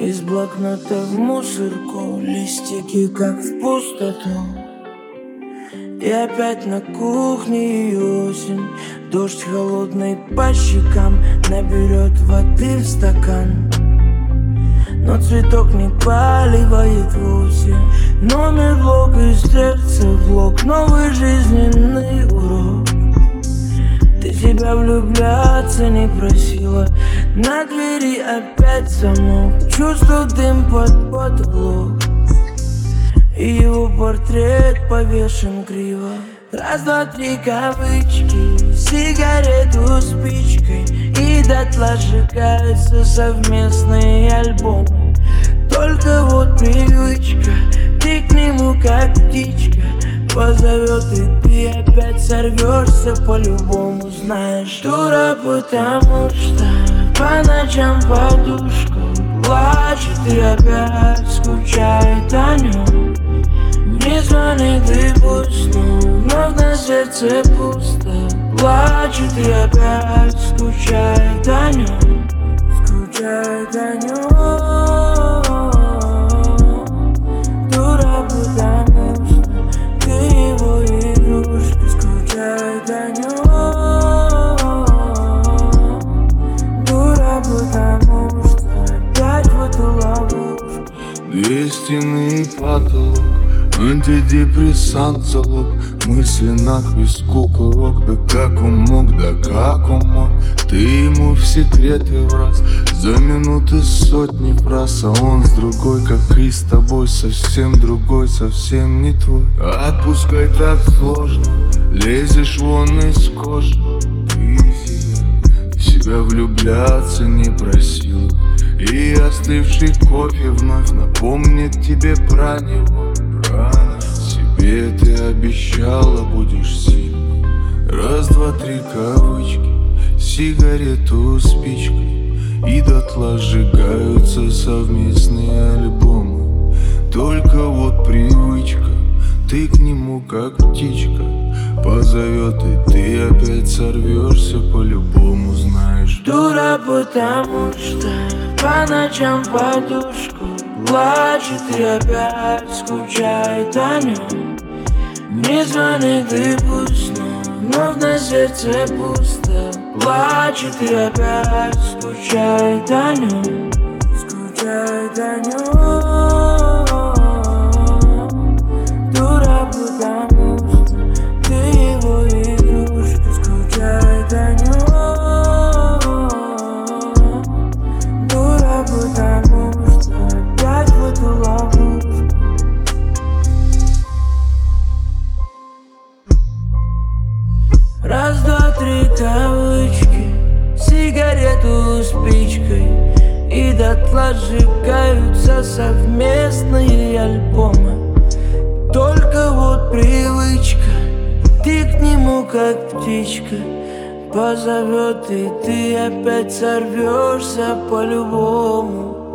Из блокнота в мусорку, листики как в пустоту. И опять на кухне и осень. Дождь холодный по щекам наберет воды в стакан. Но цветок не поливает вовсе. Номер блок из сердца влог, новый жизненный урок. Ты себя влюбляться не просила, на двери опять замок. Чувствую дым под потолок, и его портрет повешен криво. Раз, два, три кавычки, сигарету спичкой, и дотла сжигаются совместные альбомы. Только вот привычка, ты к нему как птичка позовет, и ты опять сорвешься по-любому. Знаешь, дура, потому что по ночам подушку плачет и опять скучает о нем. Не звони, ты пусть, но вновь на сердце пусто. Плачет и опять скучает о нем. Скучает о нем. Дура, потому что ты его игрушка. Скучает о нем. Дура, потому что опять в эту ловушку. Две стены и потолок, антидепрессант залог. Мысли на виску курок. Да как он мог, да как он мог. Ты ему в секреты враз, за минуты сотни фраз. А он с другой, как и с тобой, совсем другой, совсем не твой. Отпускай, так сложно, лезешь вон из кожи. Ты в себя влюбляться не просила, и остывший кофе вновь напомнит тебе про него. Себе ты обещала, будешь сильной. Раз, два, три кавычки, сигарету спичкой, и дотла сжигаются совместные альбомы. Только вот привычка, ты к нему как птичка позовет, и ты опять сорвешься по-любому. Знаешь, дура, потому что по ночам подушку плачет и опять скучает о нем. Не звони, ты пусть, но вновь на сердце пусто. Плачет и опять скучает о нем. Скучает о нем. Дура, потому что ты его игрушка. Скучает о нем. Дура, потому что опять в эту ловушку. Раз, два, три кавычки, сигарету спичкой, и дотла сжигаются совместные альбомы. Только вот привычка, ты к нему как птичка позовет, и ты опять сорвешься по-любому.